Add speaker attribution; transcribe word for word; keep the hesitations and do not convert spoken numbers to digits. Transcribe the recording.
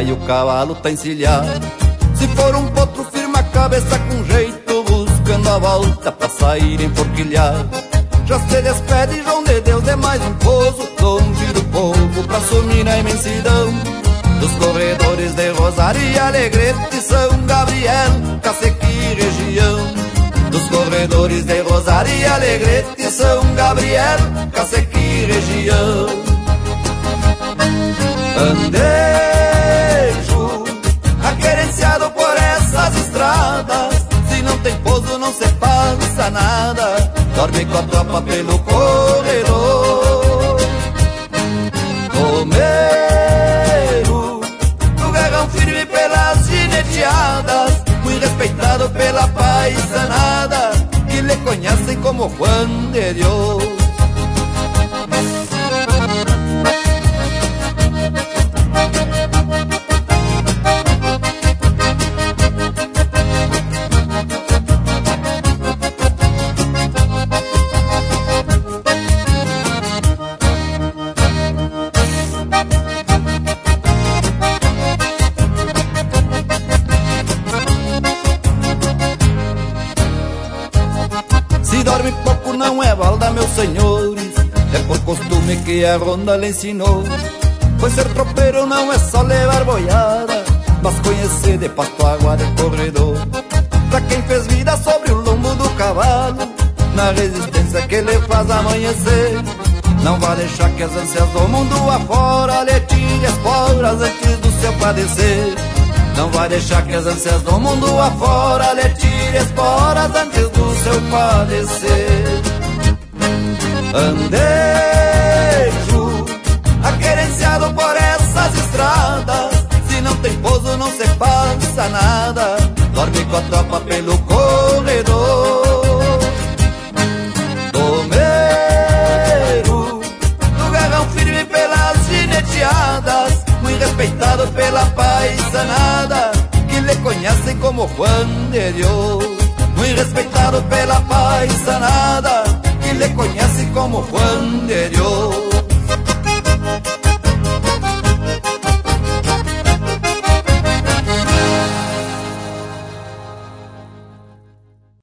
Speaker 1: vai o cavalo tá encilhado. Se for um potro firma a cabeça com jeito, buscando a volta pra sair emporquilhado. Já se despede João de Deus de mais um pouso, longe do povo pra sumir na imensidão dos corredores de Rosário e Alegrete, São Gabriel, Cacequi e região. Dos corredores de Rosário e Alegrete, São Gabriel, Cacequi e região. Andejo, aquerenciado por essas estradas, se não tem pouso não se passa nada, dorme com a tropa pelo corredor. Romeiro, do garrão firme pelas gineteadas, muito respeitado pela paisanada, que lhe conhecem como Juan de Dios. Meus senhores, é por costume que a ronda lhe ensinou. Pois ser tropeiro não é só levar boiada, mas conhecer de pasto água de corredor. Pra quem fez vida sobre o lombo do cavalo, na resistência que lhe faz amanhecer, não vai deixar que as ânsias do mundo afora lhe tire esporas antes do seu padecer. Não vai deixar que as ânsias do mundo afora lhe tire esporas antes do seu padecer. Andejo, aquerenciado por essas estradas, se não tem pouso não se passa nada, dorme com a tropa pelo corredor. Tomeiro, do garrão firme pelas gineteadas, muito respeitado pela paisanada, que lhe conhecem como Juan de Dios. Muito respeitado pela paisanada, que lhe conhece como Juan de Dios.